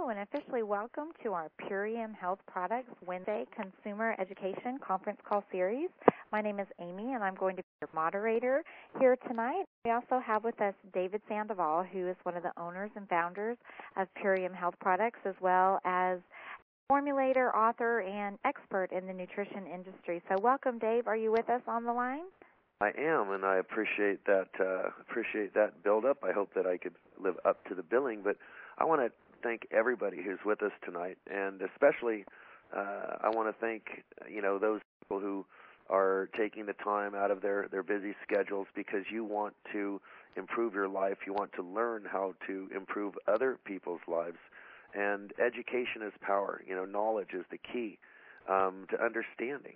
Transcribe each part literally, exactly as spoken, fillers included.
and officially welcome to our Purium Health Products Wednesday Consumer Education Conference Call Series. My name is Amy, and I'm going to be your moderator here tonight. We also have with us David Sandoval, who is one of the owners and founders of Purium Health Products, as well as formulator, author, and expert in the nutrition industry. So welcome, Dave. Are you with us on the line? I am, and I appreciate that uh, appreciate that build-up. I hope that I could live up to the billing, but I want to thank everybody who's with us tonight, and especially uh, I want to thank you know those people who are taking the time out of their, their busy schedules because you want to improve your life. You want to learn how to improve other people's lives, and education is power. You know, knowledge is the key um, to understanding.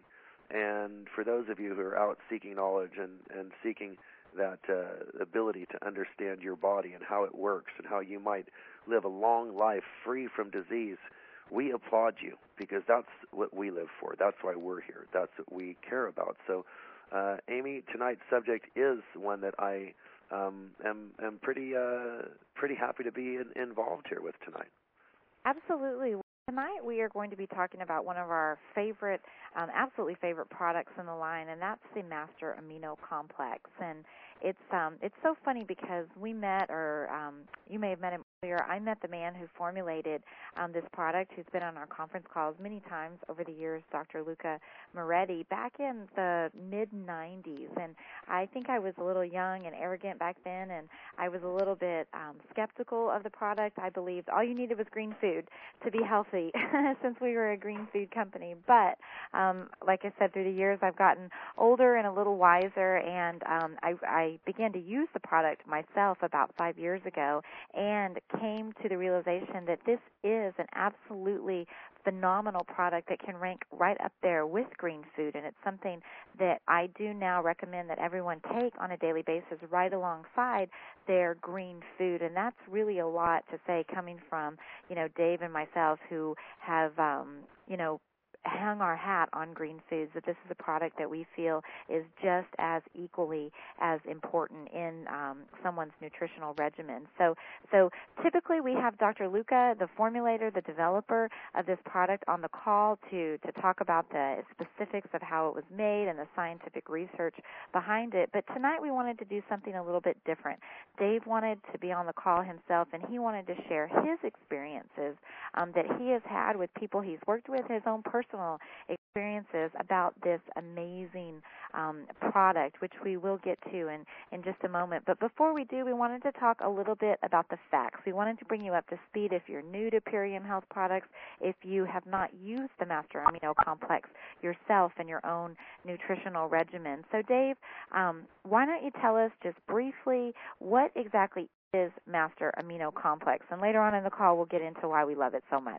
And for those of you who are out seeking knowledge and, and seeking that uh, ability to understand your body and how it works and how you might live a long life free from disease, we applaud you because that's what we live for. That's why we're here. That's what we care about. So, uh, Amy, tonight's subject is one that I um, am, am pretty uh, pretty happy to be in, involved here with tonight. Absolutely. Tonight we are going to be talking about one of our favorite, um, absolutely favorite products in the line, and that's the Master Amino Complex. And it's um, it's so funny because we met, or um, you may have met him earlier. I met the man who formulated um, this product, who's been on our conference calls many times over the years, Doctor Luca Moretti, back in the mid nineties. And I think I was a little young and arrogant back then, and I was a little bit um, skeptical of the product. I believed all you needed was green food to be healthy since we were a green food company. But um, like I said, through the years, I've gotten older and a little wiser, and um, I, I began to use the product myself about five years ago and came to the realization that this is an absolutely phenomenal product that can rank right up there with green food, and it's something that I do now recommend that everyone take on a daily basis right alongside their green food. And that's really a lot to say coming from, you know, Dave and myself who have, um, you know, hung our hat on green foods, that this is a product that we feel is just as equally as important in um, someone's nutritional regimen. So so typically we have Doctor Luca, the formulator, the developer of this product, on the call to, to talk about the specifics of how it was made and the scientific research behind it. But tonight we wanted to do something a little bit different. Dave wanted to be on the call himself, and he wanted to share his experiences um, that he has had with people he's worked with, his own personal experiences about this amazing um, product, which we will get to in, in just a moment. But before we do, we wanted to talk a little bit about the facts. We wanted to bring you up to speed if you're new to Purium Health Products, if you have not used the Master Amino Complex yourself in your own nutritional regimen. So, Dave, um, why don't you tell us just briefly what exactly is Master Amino Complex? And later on in the call, we'll get into why we love it so much.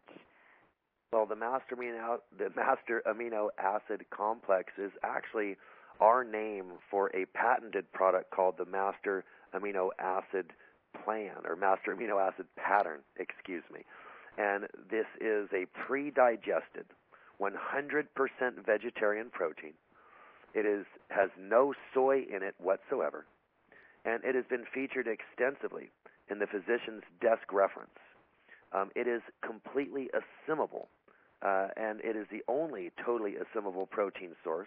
Well, the master amino, the master amino acid complex is actually our name for a patented product called the Master Amino Acid Plan, or Master Amino Acid Pattern, excuse me. And this is a pre-digested, one hundred percent vegetarian protein. It is has no soy in it whatsoever, and it has been featured extensively in the physician's desk reference. Um, it is completely assimilable. Uh, and it is the only totally assimilable protein source.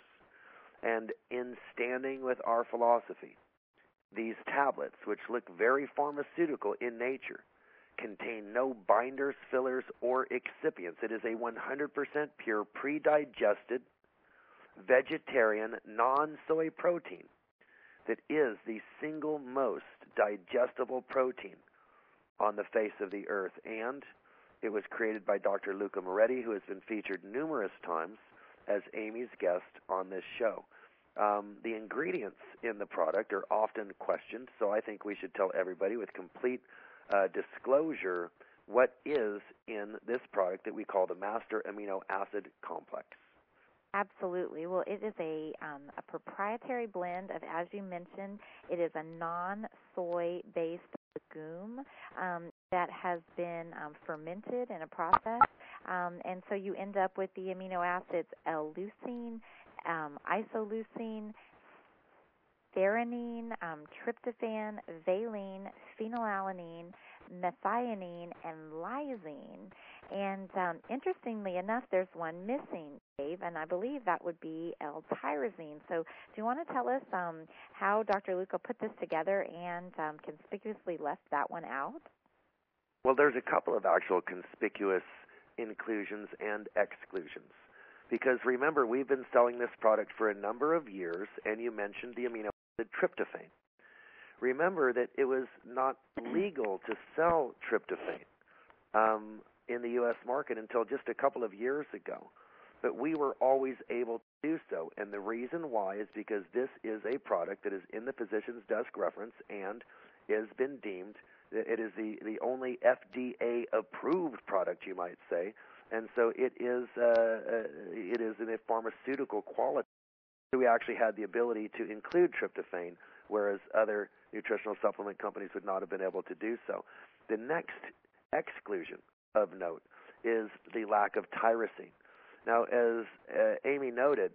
And in standing with our philosophy, these tablets, which look very pharmaceutical in nature, contain no binders, fillers, or excipients. It is a one hundred percent pure, pre-digested, vegetarian, non-soy protein that is the single most digestible protein on the face of the earth. And it was created by Doctor Luca Moretti, who has been featured numerous times as Amy's guest on this show. Um, the ingredients in the product are often questioned, so I think we should tell everybody with complete uh, disclosure what is in this product that we call the Master Amino Acid Complex. Absolutely. Well, it is a um, a proprietary blend of, as you mentioned, it is a non-soy-based legume um, that has been um, fermented in a process, um, and so you end up with the amino acids L-leucine, um, isoleucine, threonine, um, tryptophan, valine, phenylalanine, methionine, and lysine. And um, interestingly enough, there's one missing, Dave, and I believe that would be L-tyrosine. So do you want to tell us um, how Doctor Luca put this together and um, conspicuously left that one out? Well, there's a couple of actual conspicuous inclusions and exclusions. Because remember, we've been selling this product for a number of years, and you mentioned the amino acid tryptophan. Remember that it was not legal to sell tryptophan um, in the U S market until just a couple of years ago. But we were always able to do so, and the reason why is because this is a product that is in the physician's desk reference and has been deemed, it is the, the only F D A-approved product, you might say, and so it is uh, uh, it is in a pharmaceutical quality. So we actually had the ability to include tryptophan, whereas other nutritional supplement companies would not have been able to do so. The next exclusion of note is the lack of tyrosine. Now, as uh, Amy noted,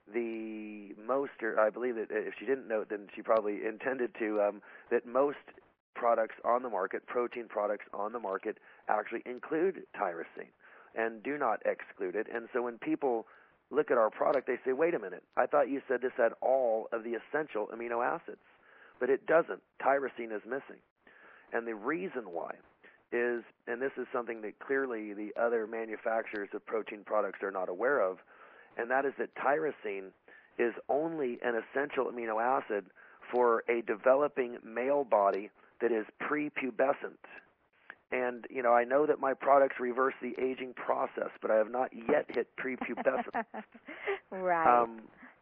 the most, or I believe that if she didn't note, then she probably intended to, um, that most products on the market, protein products on the market, actually include tyrosine and do not exclude it. And so when people look at our product, they say, wait a minute, I thought you said this had all of the essential amino acids. But it doesn't. Tyrosine is missing. And the reason why is, and this is something that clearly the other manufacturers of protein products are not aware of, and that is that tyrosine is only an essential amino acid for a developing male body that is prepubescent. And, you know, I know that my products reverse the aging process, but I have not yet hit prepubescent. Right. Um,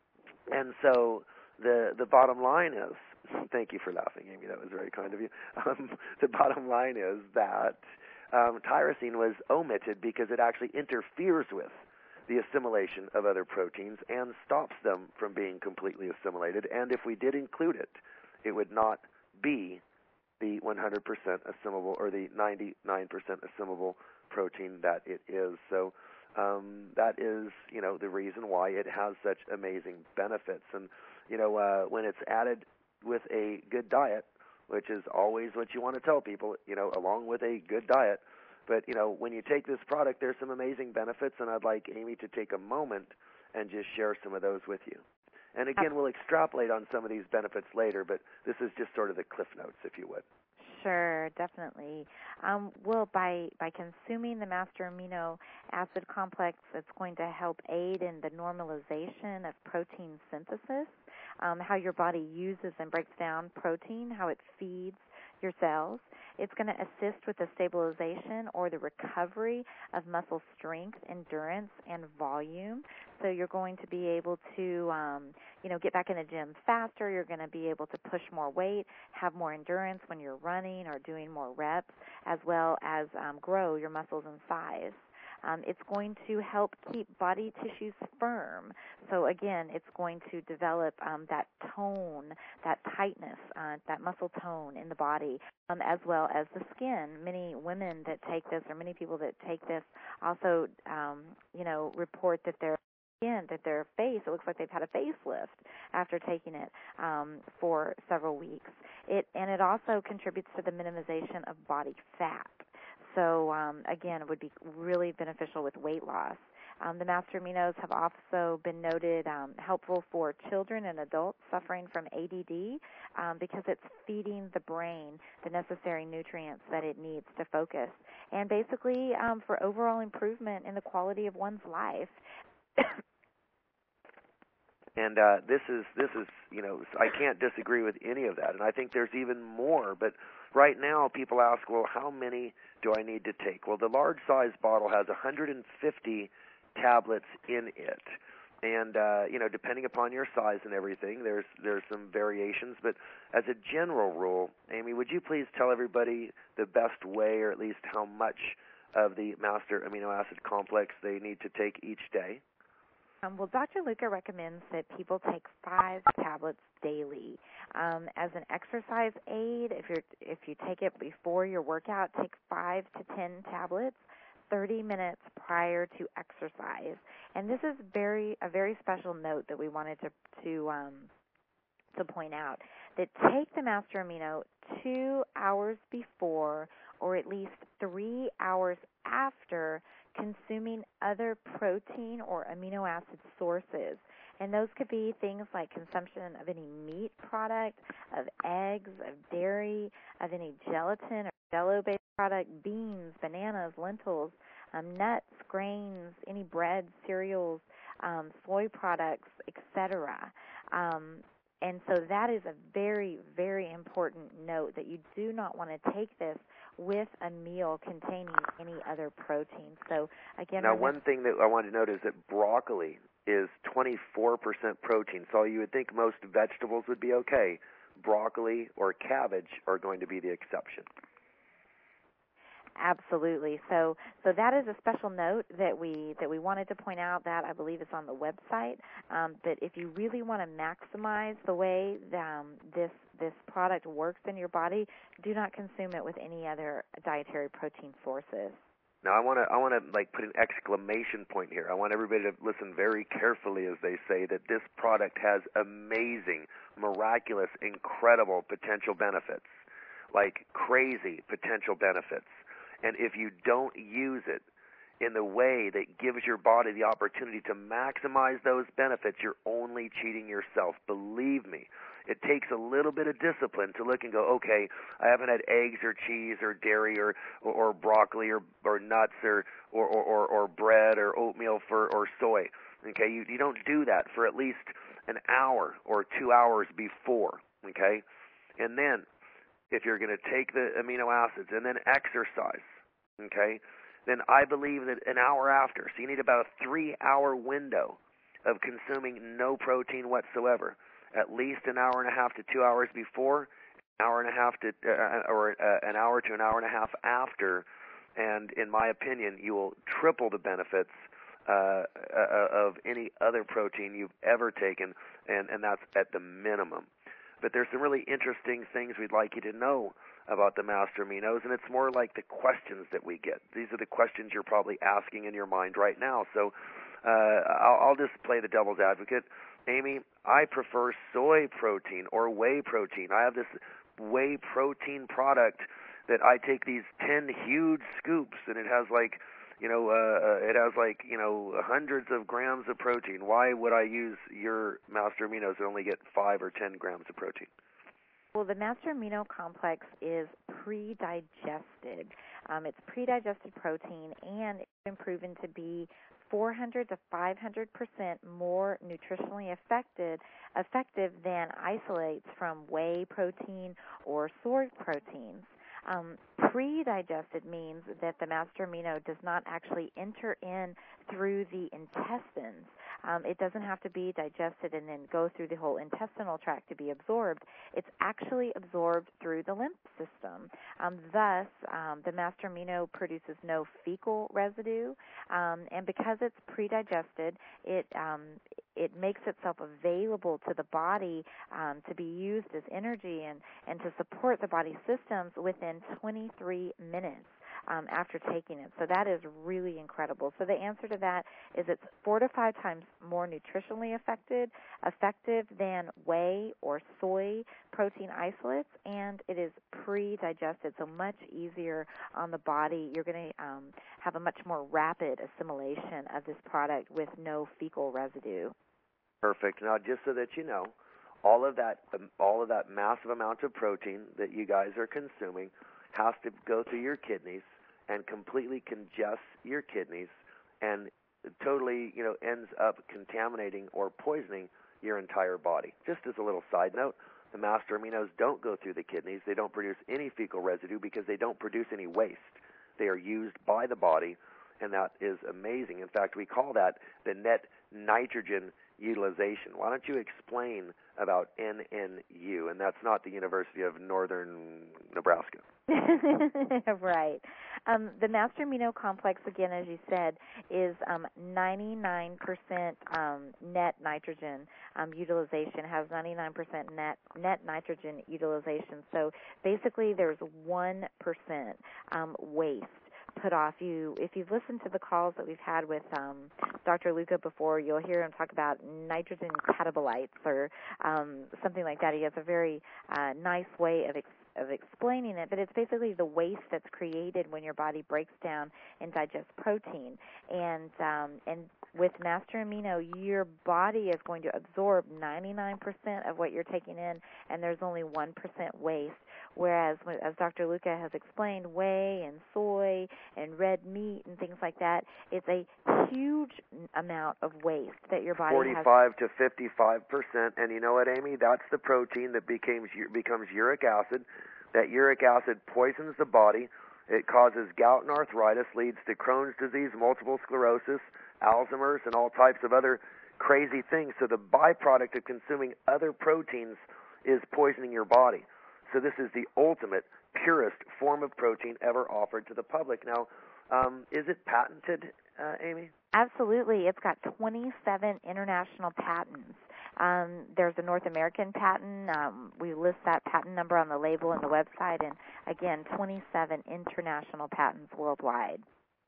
and so the the bottom line is, thank you for laughing, Amy. That was very kind of you. Um, the bottom line is that um, tyrosine was omitted because it actually interferes with the assimilation of other proteins and stops them from being completely assimilated. And if we did include it, it would not be the one hundred percent assimilable or the ninety-nine percent assimilable protein that it is. So um, that is, you know, the reason why it has such amazing benefits. And, you know, uh, when it's added with a good diet, which is always what you want to tell people, you know, along with a good diet. But, you know, when you take this product, there's some amazing benefits, and I'd like Amy to take a moment and just share some of those with you. And again, we'll extrapolate on some of these benefits later, but this is just sort of the cliff notes, if you would. Sure, definitely. Um, well, by, by consuming the Master Amino Acid Complex, it's going to help aid in the normalization of protein synthesis, um, how your body uses and breaks down protein, how it feeds your cells. It's going to assist with the stabilization or the recovery of muscle strength, endurance, and volume. So you're going to be able to, um, you know, get back in the gym faster. You're going to be able to push more weight, have more endurance when you're running or doing more reps, as well as um, grow your muscles in size. Um, it's going to help keep body tissues firm. So, again, it's going to develop um, that tone, that tightness, uh, that muscle tone in the body, um, as well as the skin. Many women that take this, or many people that take this, also, um, you know, report that their skin, that their face, it looks like they've had a facelift after taking it um, for several weeks. It and it also contributes to the minimization of body fat. So, um, again, it would be really beneficial with weight loss. Um, the Master Aminos have also been noted um, helpful for children and adults suffering from A D D um, because it's feeding the brain the necessary nutrients that it needs to focus, and basically um, for overall improvement in the quality of one's life. And uh, this is, this is, you know, I can't disagree with any of that. And I think there's even more. But right now people ask, well, how many do I need to take? Well, the large size bottle has one hundred fifty tablets in it. And, uh, you know, depending upon your size and everything, there's there's some variations. But as a general rule, Amy, would you please tell everybody the best way, or at least how much of the Master Amino Acid Complex they need to take each day? Um, well, Doctor Luca recommends that people take five tablets daily um, as an exercise aid. If you're if you take it before your workout, take five to ten tablets, thirty minutes prior to exercise. And this is very a very special note that we wanted to to um, to point out, that take the Master Amino two hours before or at least three hours after consuming other protein or amino acid sources. And those could be things like consumption of any meat product, of eggs, of dairy, of any gelatin or jello-based product, beans, bananas, lentils, um, nuts, grains, any bread, cereals, um, soy products, et cetera. Um, and so that is a very, very important note that you do not want to take this with a meal containing any other protein. So again, now one thing that I wanted to note is that broccoli is twenty-four percent protein. So you would think most vegetables would be okay. Broccoli or cabbage are going to be the exception. Absolutely. So, so that is a special note that we that we wanted to point out. That I believe is on the website. Um, that if you really want to maximize the way that, um, this this product works in your body, do not consume it with any other dietary protein sources. Now, I want to I want to like put an exclamation point here. I want everybody to listen very carefully as they say that this product has amazing, miraculous, incredible potential benefits, like crazy potential benefits. And if you don't use it in the way that gives your body the opportunity to maximize those benefits, you're only cheating yourself. Believe me, it takes a little bit of discipline to look and go, okay, I haven't had eggs or cheese or dairy or or, or broccoli or, or nuts or, or, or, or bread or oatmeal for or soy. Okay, you, you don't do that for at least an hour or two hours before. Okay, and then if you're going to take the amino acids and then exercise, okay, then I believe that an hour after, so you need about a three-hour window of consuming no protein whatsoever, at least an hour and a half to two hours before, an hour and a half to, uh, or uh, an hour to an hour and a half after, and in my opinion, you will triple the benefits uh, uh, of any other protein you've ever taken, and, and that's at the minimum. But there's some really interesting things we'd like you to know about the Master Aminos, and it's more like the questions that we get. These are the questions you're probably asking in your mind right now. So uh, I'll, I'll just play the devil's advocate. Amy, I prefer soy protein or whey protein. I have this whey protein product that I take these ten huge scoops, and it has like, you know, uh, it has like, you know, hundreds of grams of protein. Why would I use your Master Aminos that only get five or ten grams of protein? Well, the Master Amino Complex is pre-digested. Um, it's pre-digested protein, and it's been proven to be four hundred to five hundred percent more nutritionally effective, effective than isolates from whey protein or soy proteins. Um, pre-digested means that the Master Amino does not actually enter in through the intestines. Um, it doesn't have to be digested and then go through the whole intestinal tract to be absorbed. It's actually absorbed through the lymph system. Um, thus, um, the Master Amino produces no fecal residue, um, and because it's pre-digested, it um, it makes itself available to the body um, to be used as energy and, and to support the body's systems within twenty-three minutes. Um, after taking it. So that is really incredible. So the answer to that is it's four to five times more nutritionally effective, effective than whey or soy protein isolates, and it is pre-digested, so much easier on the body. You're going to um, have a much more rapid assimilation of this product with no fecal residue. Perfect. Now, just so that you know, all of that, um, all of that massive amount of protein that you guys are consuming has to go through your kidneys and completely congests your kidneys and totally, you know, ends up contaminating or poisoning your entire body. Just as a little side note, the Master Aminos don't go through the kidneys. They don't produce any fecal residue because they don't produce any waste. They are used by the body, and that is amazing. In fact, we call that the net nitrogen utilization. Why don't you explain about N N U? And that's not the University of Northern Nebraska. Right. Um, the Master Amino Complex, again, as you said, is um, ninety-nine percent um, net nitrogen um, utilization, has ninety-nine percent net net nitrogen utilization. So basically there's one percent um, waste put off. You, if you've listened to the calls that we've had with um, Doctor Luca before, you'll hear him talk about nitrogen catabolites or um, something like that. He has a very uh, nice way of explaining of explaining it, but it's basically the waste that's created when your body breaks down and digests protein. And um, and with Master Amino, your body is going to absorb ninety-nine percent of what you're taking in, and there's only one percent waste. Whereas, as Doctor Luca has explained, whey and soy and red meat and things like that, it's a huge amount of waste that your body forty-five has. forty-five to fifty-five percent. And you know what, Amy? That's the protein that becomes becomes uric acid. That uric acid poisons the body. It causes gout and arthritis, leads to Crohn's disease, multiple sclerosis, Alzheimer's, and all types of other crazy things. So the byproduct of consuming other proteins is poisoning your body. So this is the ultimate, purest form of protein ever offered to the public. Now, um, is it patented, uh, Amy? Absolutely. It's got twenty-seven international patents. Um, there's a North American patent. Um, we list that patent number on the label and the website. And, again, twenty-seven international patents worldwide.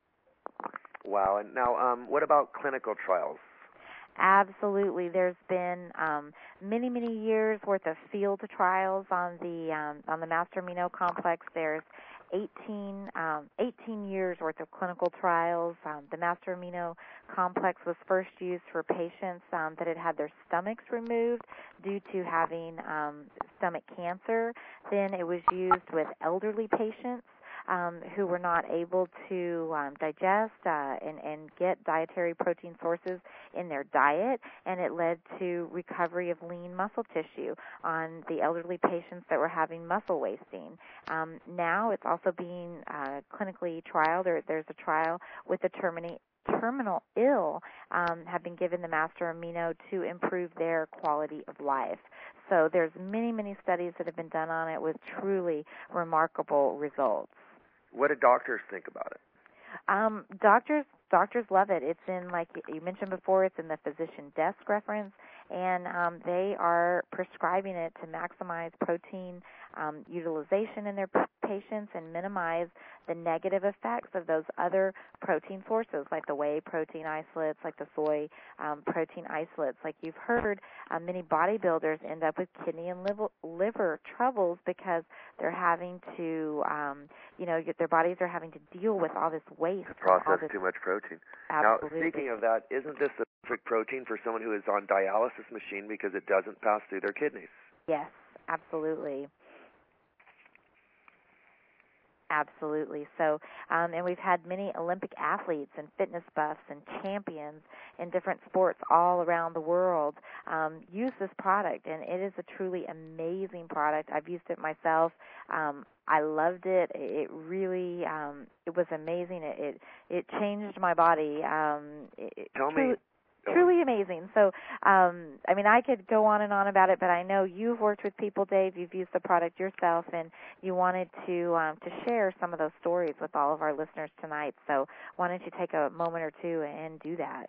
Wow. And now, um, what about clinical trials? Absolutely. There's been um, many, many years worth of field trials on the um, on the Master Amino Complex. There's eighteen, um, eighteen years worth of clinical trials. Um, the Master Amino Complex was first used for patients um, that had had their stomachs removed due to having um, stomach cancer. Then it was used with elderly patients Um, who were not able to um, digest uh, and, and get dietary protein sources in their diet, and it led to recovery of lean muscle tissue on the elderly patients that were having muscle wasting. Um, now it's also being uh, clinically trialed, or there's a trial with the terminate terminal ill um, have been given the Master Amino to improve their quality of life. So there's many, many studies that have been done on it with truly remarkable results. What do doctors think about it? Um, doctors doctors love it. It's in, like you mentioned before, it's in the physician desk reference, and um, they are prescribing it to maximize protein um, utilization in their p- patients and minimize the negative effects of those other protein sources, like the whey protein isolates, like the soy um, protein isolates. Like you've heard, uh, many bodybuilders end up with kidney and liver, liver troubles because they're having to, um, you know, get, their bodies are having to deal with all this waste. Process this, too much protein. Absolutely. Now, speaking of that, isn't this the perfect protein for someone who is on dialysis machine because it doesn't pass through their kidneys? Yes, absolutely. Absolutely. So, um, and we've had many Olympic athletes and fitness buffs and champions in different sports all around the world um, use this product, and it is a truly amazing product. I've used it myself. Um, I loved it. It really, um, it was amazing. It it, it changed my body. Um, it, Tell truly, me. Truly amazing. So, um, I mean, I could go on and on about it, but I know you've worked with people, Dave. You've used the product yourself, and you wanted to um, to share some of those stories with all of our listeners tonight. So, why don't you take a moment or two and do that?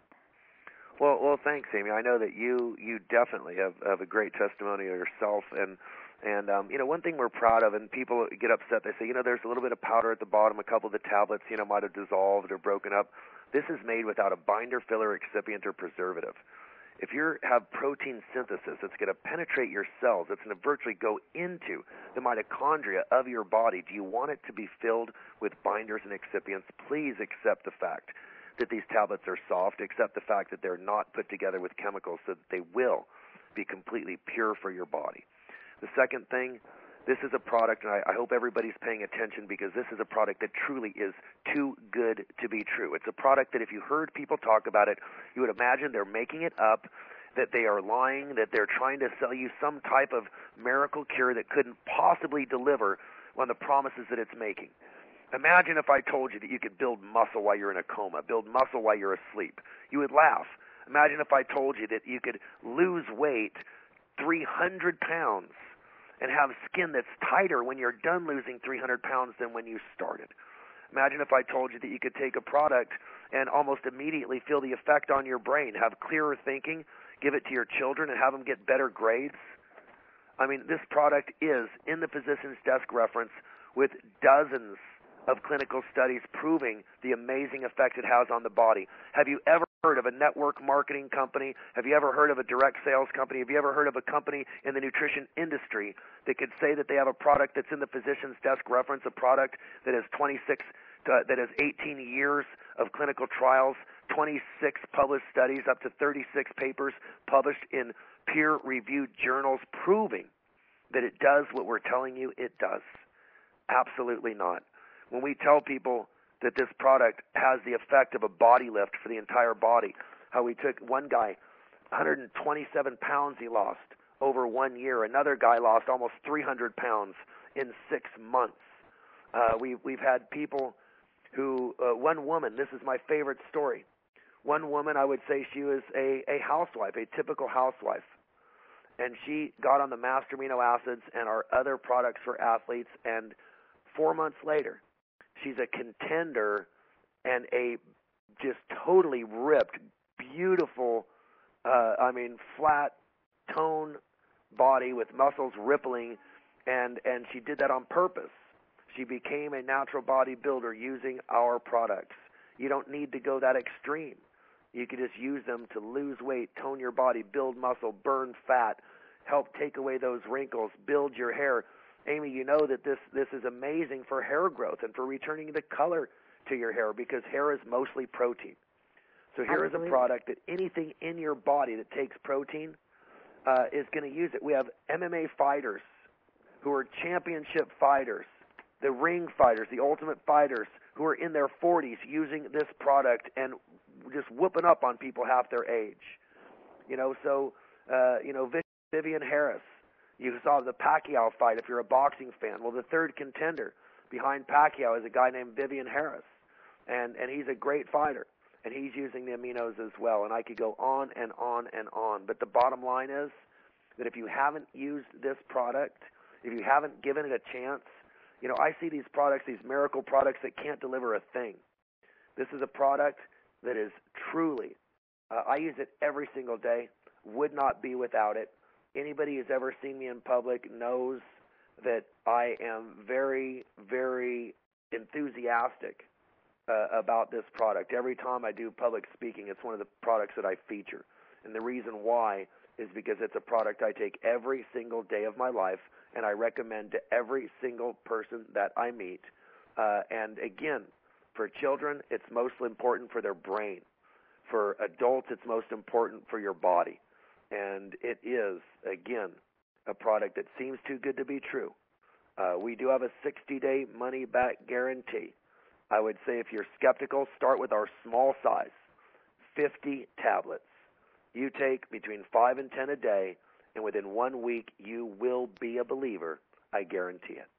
Well, well, thanks, Amy. I know that you you definitely have, have a great testimony yourself, and and um, you know, one thing we're proud of, and people get upset. They say, you know, there's a little bit of powder at the bottom. A couple of the tablets, you know, might have dissolved or broken up. This is made without a binder, filler, excipient, or preservative. If you have protein synthesis, it's going to penetrate your cells. It's going to virtually go into the mitochondria of your body. Do you want it to be filled with binders and excipients? Please accept the fact that these tablets are soft. Accept the fact that they're not put together with chemicals, so that they will be completely pure for your body. The second thing, this is a product, and I, I hope everybody's paying attention, because this is a product that truly is too good to be true. It's a product that if you heard people talk about it, you would imagine they're making it up, that they are lying, that they're trying to sell you some type of miracle cure that couldn't possibly deliver on the promises that it's making. Imagine if I told you that you could build muscle while you're in a coma, build muscle while you're asleep. You would laugh. Imagine if I told you that you could lose weight three hundred pounds and have skin that's tighter when you're done losing three hundred pounds than when you started. Imagine if I told you that you could take a product and almost immediately feel the effect on your brain, have clearer thinking, give it to your children, and have them get better grades. I mean, this product is in the physician's desk reference with dozens of clinical studies proving the amazing effect it has on the body. Have you ever heard of a network marketing company? Have you ever heard of a direct sales company? Have you ever heard of a company in the nutrition industry that could say that they have a product that's in the physician's desk reference, a product that has twenty-six, uh, that has eighteen years of clinical trials, twenty-six published studies, up to thirty-six papers published in peer-reviewed journals proving that it does what we're telling you it does? Absolutely not. When we tell people that this product has the effect of a body lift for the entire body, how we took one guy, one hundred twenty-seven pounds he lost over one year. Another guy lost almost three hundred pounds in six months. Uh, we, we've had people who, uh, one woman, this is my favorite story. One woman, I would say she was a, a housewife, a typical housewife. And she got on the Master Amino Acids and our other products for athletes, and four months later, she's a contender and a just totally ripped, beautiful, uh, I mean, flat tone body with muscles rippling, and, and she did that on purpose. She became a natural bodybuilder using our products. You don't need to go that extreme. You can just use them to lose weight, tone your body, build muscle, burn fat, help take away those wrinkles, build your hair. Amy, you know that this, this is amazing for hair growth and for returning the color to your hair, because hair is mostly protein. So here Absolutely. Is a product that anything in your body that takes protein uh, is going to use it. We have M M A fighters who are championship fighters, the ring fighters, the ultimate fighters who are in their forties using this product and just whooping up on people half their age. You know, so, uh, you know, Vivian Harris. You saw the Pacquiao fight if you're a boxing fan. Well, the third contender behind Pacquiao is a guy named Vivian Harris, and, and he's a great fighter, and he's using the aminos as well. And I could go on and on and on. But the bottom line is that if you haven't used this product, if you haven't given it a chance, you know, I see these products, these miracle products that can't deliver a thing. This is a product that is truly, uh, I use it every single day, would not be without it. Anybody who's ever seen me in public knows that I am very, very enthusiastic uh, about this product. Every time I do public speaking, it's one of the products that I feature. And the reason why is because it's a product I take every single day of my life, and I recommend to every single person that I meet. Uh, and again, for children, it's mostly important for their brain. For adults, it's most important for your body. And it is, again, a product that seems too good to be true. Uh, we do have a sixty-day money-back guarantee. I would say if you're skeptical, start with our small size, fifty tablets. You take between five and ten a day, and within one week, you will be a believer. I guarantee it.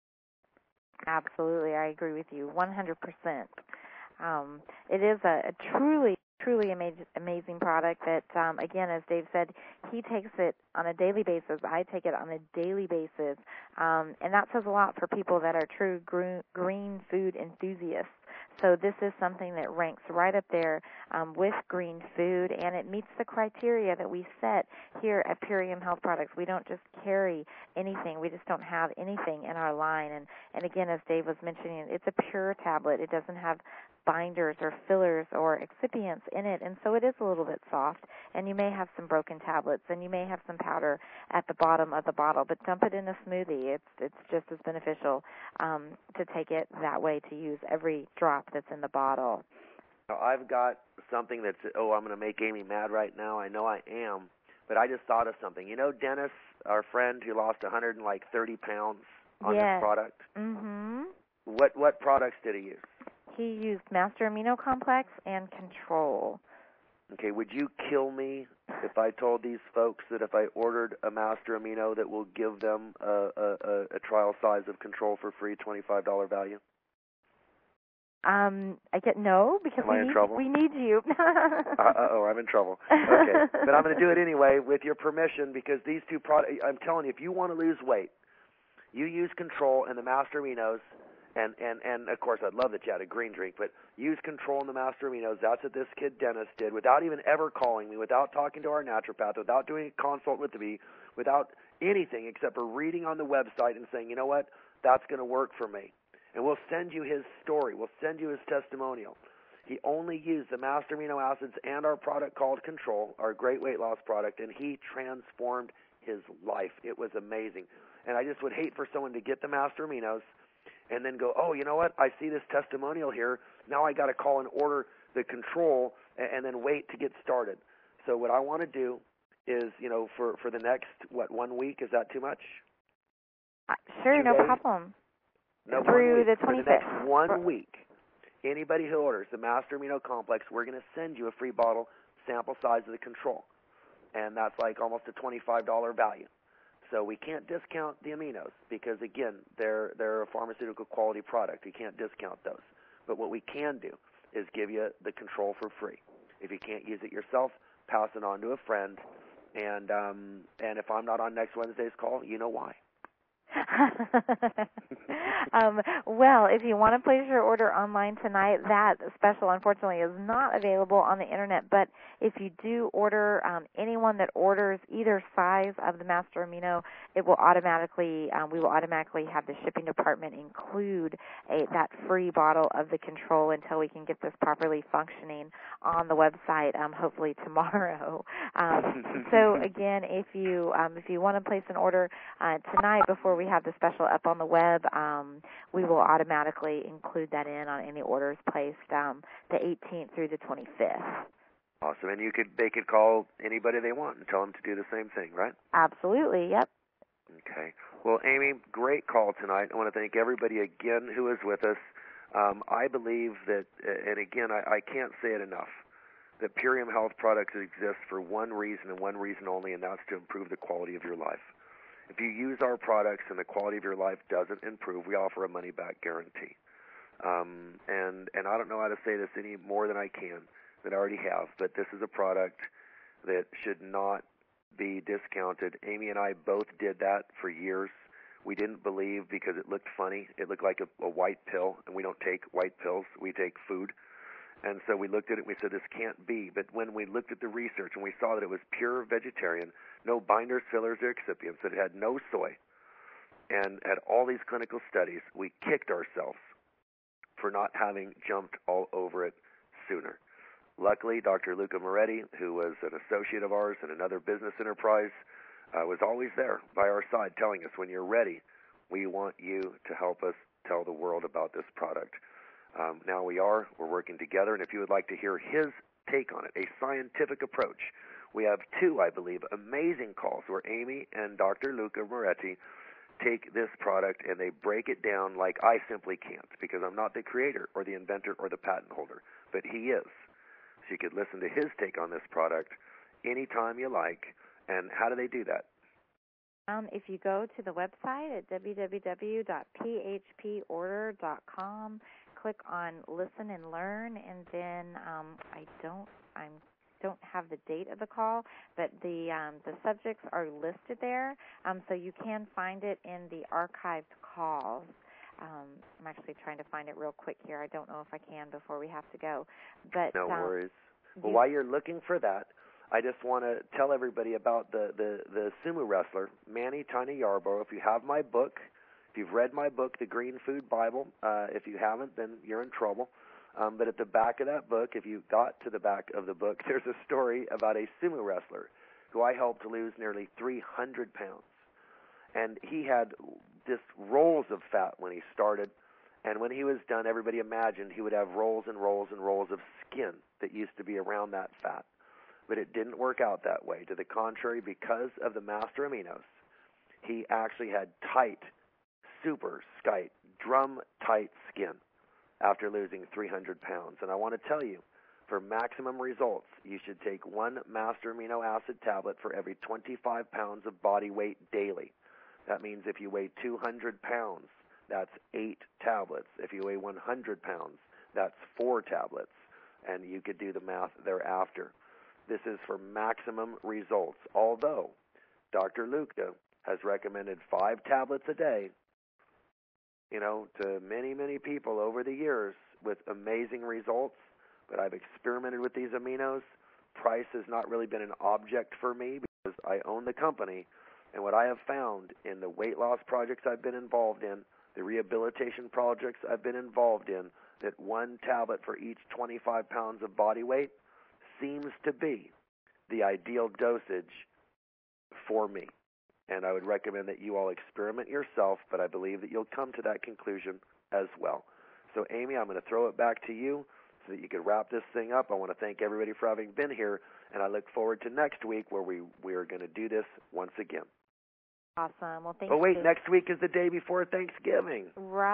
Absolutely. I agree with you one hundred percent. Um, it is a, a truly truly amazing, amazing product that, um, again, as Dave said, he takes it on a daily basis. I take it on a daily basis, um, and that says a lot for people that are true green, green food enthusiasts. So this is something that ranks right up there um, with green food, and it meets the criteria that we set here at Purium Health Products. We don't just carry anything. We just don't have anything in our line. And, and again, as Dave was mentioning, it's a pure tablet. It doesn't have binders or fillers or excipients in it, and so it is a little bit soft, and you may have some broken tablets, and you may have some powder at the bottom of the bottle, but dump it in a smoothie. It's it's just as beneficial um, to take it that way, to use every drop that's in the bottle. Now, I've got something that's, oh, I'm going to make Amy mad right now. I know I am, but I just thought of something. You know Dennis, our friend who lost one hundred thirty pounds on yes. this product? Mm-hmm. What, what products did he use? He used Master Amino Complex and Control. Okay, would you kill me if I told these folks that if I ordered a Master Amino that will give them a, a, a trial size of Control for free, twenty-five dollars value? Um, I get no, because Am we I in need, trouble? we need you. uh, uh-oh, I'm in trouble. Okay, but I'm going to do it anyway with your permission, because these two products, I'm telling you, if you want to lose weight, you use Control and the Master Aminos. And, and, and, of course, I'd love that you had a green drink, but use Control in the Master Aminos. That's what this kid Dennis did without even ever calling me, without talking to our naturopath, without doing a consult with me, without anything except for reading on the website and saying, you know what, that's going to work for me. And we'll send you his story. We'll send you his testimonial. He only used the master amino acids and our product called Control, our great weight loss product, and he transformed his life. It was amazing. And I just would hate for someone to get the master aminos and then go, oh, you know what? I see this testimonial here. Now I got to call and order the Control and, and then wait to get started. So what I want to do is, you know, for, for the next, what, one week, is that too much? Uh, sure, Two no days? problem. No, Through the for twenty-fifth. the next one week, anybody who orders the Master Amino Complex, we're going to send you a free bottle, sample size of the Control. And that's like almost a twenty-five dollars value. So we can't discount the aminos because, again, they're, they're a pharmaceutical quality product. You can't discount those. But what we can do is give you the Control for free. If you can't use it yourself, pass it on to a friend. And um, and if I'm not on next Wednesday's call, you know why. um, well, if you want to place your order online tonight, that special, unfortunately, is not available on the Internet. But if you do order, um, anyone that orders either size of the Master Amino, it will automatically, um, we will automatically have the shipping department include a, that free bottle of the Control until we can get this properly functioning on the website, um, hopefully tomorrow. Um, so again, if you um, if you want to place an order uh, tonight before we have the special up on the web, um, we will automatically include that in on any orders placed um, the eighteenth through the twenty-fifth. Awesome, and you could they could call anybody they want and tell them to do the same thing, right? Absolutely, yep. Okay. Well, Amy, great call tonight. I want to thank everybody again who is with us. Um, I believe that, and again, I, I can't say it enough, that Purium Health products exist for one reason and one reason only, and that's to improve the quality of your life. If you use our products and the quality of your life doesn't improve, we offer a money-back guarantee. Um, and, and I don't know how to say this any more than I can, than I already have, but this is a product that should not be discounted. Amy and I both did that for years. We didn't believe because it looked funny. It looked like a, a white pill, and we don't take white pills. We take food. And so we looked at it and we said, this can't be. But when we looked at the research and we saw that it was pure vegetarian, no binders, fillers, or excipients, that it had no soy, and had all these clinical studies, we kicked ourselves for not having jumped all over it sooner. Luckily, Doctor Luca Moretti, who was an associate of ours in another business enterprise, uh, was always there by our side telling us, when you're ready, we want you to help us tell the world about this product. Um, now we are. We're working together, and if you would like to hear his take on it, a scientific approach, we have two, I believe, amazing calls where Amy and Doctor Luca Moretti take this product and they break it down like I simply can't, because I'm not the creator or the inventor or the patent holder, but he is. So you could listen to his take on this product anytime you like. And how do they do that? Um, if you go to the website at w w w dot p h p order dot com, click on Listen and Learn, and then um, I don't I don't have the date of the call, but the um, the subjects are listed there, um, so you can find it in the archived calls. Um, I'm actually trying to find it real quick here. I don't know if I can before we have to go. But no um, worries. Well, you, while you're looking for that, I just want to tell everybody about the, the, the sumo wrestler, Manny Tiny Yarborough. If you have my book, if you've read my book, The Green Food Bible, uh, if you haven't, then you're in trouble. Um, but at the back of that book, if you got to the back of the book, there's a story about a sumo wrestler who I helped lose nearly three hundred pounds. And he had just rolls of fat when he started. And when he was done, everybody imagined he would have rolls and rolls and rolls of skin that used to be around that fat. But it didn't work out that way. To the contrary, because of the master aminos, he actually had tight, super tight, drum-tight skin after losing three hundred pounds. And I want to tell you, for maximum results, you should take one master amino acid tablet for every twenty-five pounds of body weight daily. That means if you weigh two hundred pounds, that's eight tablets. If you weigh one hundred pounds, that's four tablets. And you could do the math thereafter. This is for maximum results, although Doctor Luca has recommended five tablets a day, you know, to many, many people over the years with amazing results. But I've experimented with these aminos. Price has not really been an object for me because I own the company. And what I have found in the weight loss projects I've been involved in, the rehabilitation projects I've been involved in, that one tablet for each twenty-five pounds of body weight seems to be the ideal dosage for me. And I would recommend that you all experiment yourself, but I believe that you'll come to that conclusion as well. So, Amy, I'm going to throw it back to you so that you can wrap this thing up. I want to thank everybody for having been here, and I look forward to next week where we, we are going to do this once again. Awesome. Well, thank you. Oh, wait, you. next week is the day before Thanksgiving.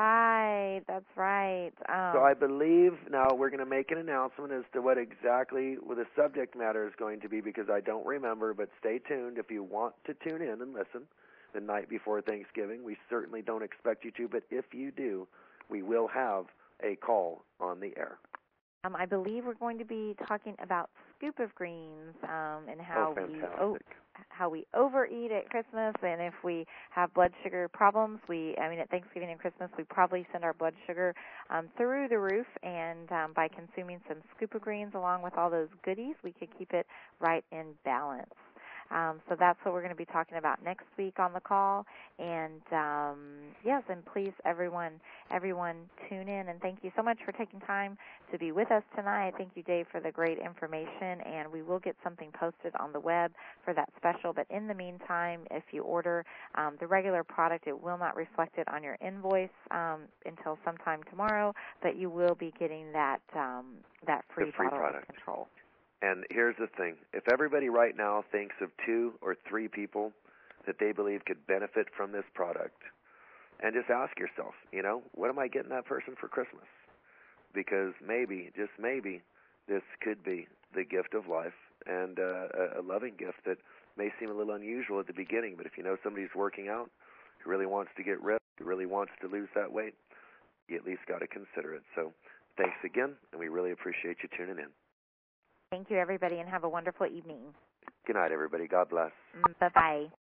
Right, that's right. Um, so I believe now we're going to make an announcement as to what exactly what the subject matter is going to be, because I don't remember, but stay tuned if you want to tune in and listen the night before Thanksgiving. We certainly don't expect you to, but if you do, we will have a call on the air. Um, I believe we're going to be talking about scoop of greens um, and how oh, we o- how we overeat at Christmas, and if we have blood sugar problems, we I mean at Thanksgiving and Christmas we probably send our blood sugar um, through the roof, and um, by consuming some scoop of greens along with all those goodies, we could keep it right in balance. Um, so that's what we're going to be talking about next week on the call. And um, yes, and please, everyone, everyone, tune in. And thank you so much for taking time to be with us tonight. Thank you, Dave, for the great information. And we will get something posted on the web for that special. But in the meantime, if you order um, the regular product, it will not reflect it on your invoice um, until sometime tomorrow. But you will be getting that um, that free, the free bottle product. of control. And here's the thing. If everybody right now thinks of two or three people that they believe could benefit from this product, and just ask yourself, you know, what am I getting that person for Christmas? Because maybe, just maybe, this could be the gift of life, and uh, a loving gift that may seem a little unusual at the beginning, but if you know somebody's working out, who really wants to get ripped, who really wants to lose that weight, you at least got to consider it. So thanks again, and we really appreciate you tuning in. Thank you, everybody, and have a wonderful evening. Good night, everybody. God bless. Bye-bye.